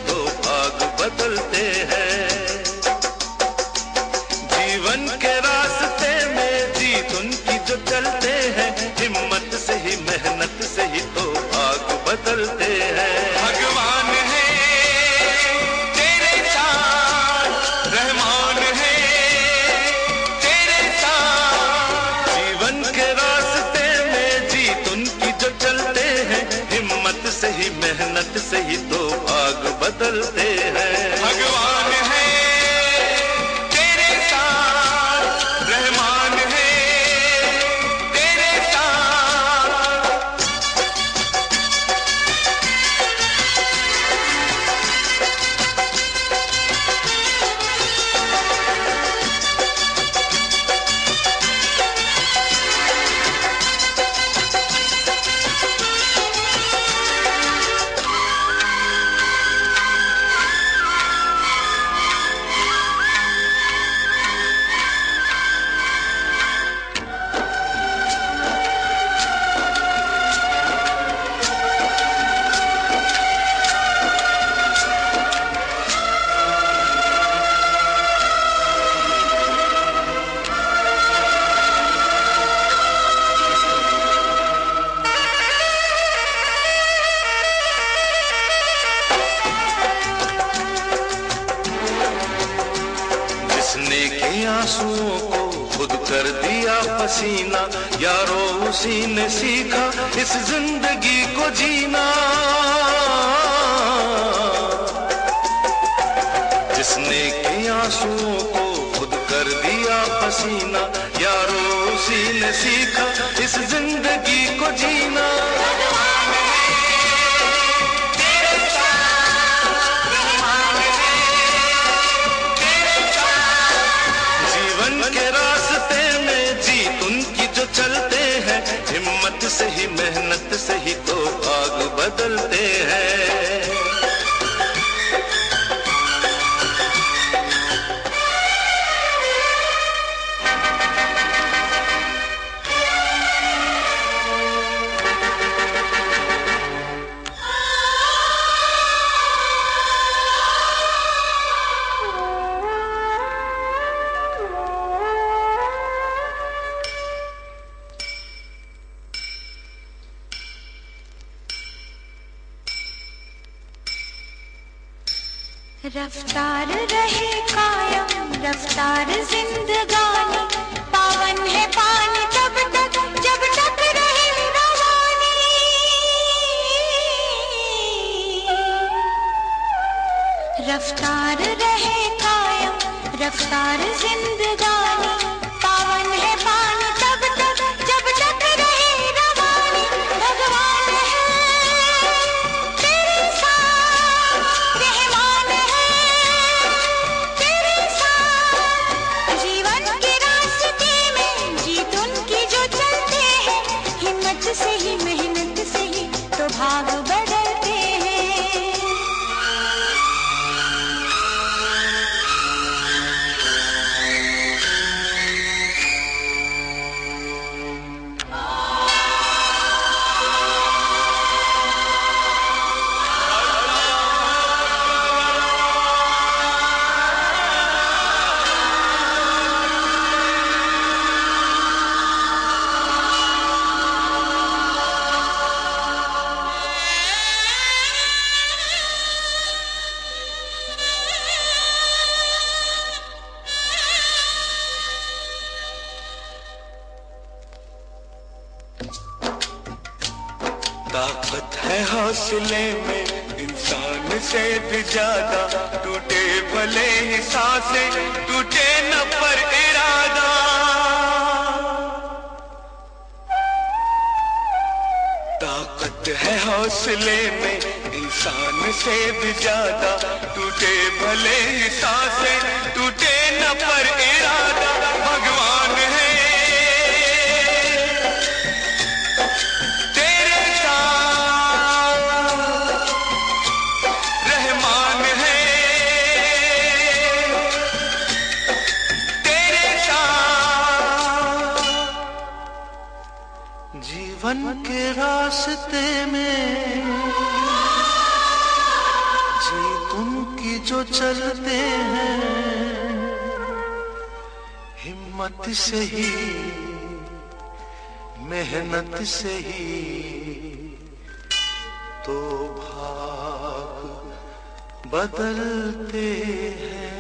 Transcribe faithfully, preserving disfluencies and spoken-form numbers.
तो भाग बदलते हैं। जीवन के रास्ते में जीत उनकी जो चलते हैं, हिम्मत से ही मेहनत से ही तो भाग बदलते हैं। भगवान है तेरे साथ, रहमान है तेरे साथ। जीवन के रास्ते में जीत उनकी जो चलते हैं, हिम्मत से ही मेहनत से ही तो भाग बदलते हैं। भगवान है तेरे साथ, रहमान है तेरे साथ। जिसने के आंसुओं को खुद कर दिया पसीना, यारो उसी ने सीखा इस जिंदगी को जीना। जिसने के आंसुओं को खुद कर दिया पसीना, यारो उसी ने सीखा इस जिंदगी को जीना। के रास्ते में जीत उनकी जो चलते हैं, हिम्मत से ही मेहनत से ही तो भाग बदलते हैं। रफ्तार रहे कायम रफ्तार जिंदगानी, पावन है पानी तब तक जब तक रहे रवानी। रफ्तार रहे कायम रफ्तार जिंदगानी, पावन है पानी तब तक जब तक रहे रवानी। भगवान है तेरे साथ, रहमान है तेरे साथ। जीवन के रास्ते में जीत उनकी जो चलते हैं, हिम्मत से ही मेहनत से ही तो भाग बदलते हैं। ताकत है हौसले में इंसान से भी ज्यादा, टूटे भले ही सांसें टूटे न पर इरादा। ताकत है हौसले में इंसान से भी ज्यादा, टूटे भले ही सांसें टूटे न पर इरादा। भगवान है जीवन के रास्ते में जी तुम उनकी जो चलते हैं, हिम्मत से ही मेहनत से ही तो भाग बदलते हैं।